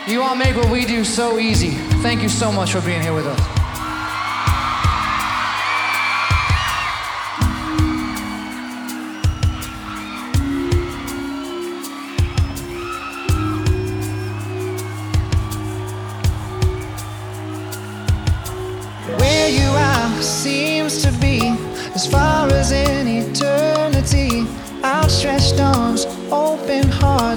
You all make what we do so easy. Thank you so much for being here with us. Where you are seems to be as far as in eternity. Outstretched arms, open hearts.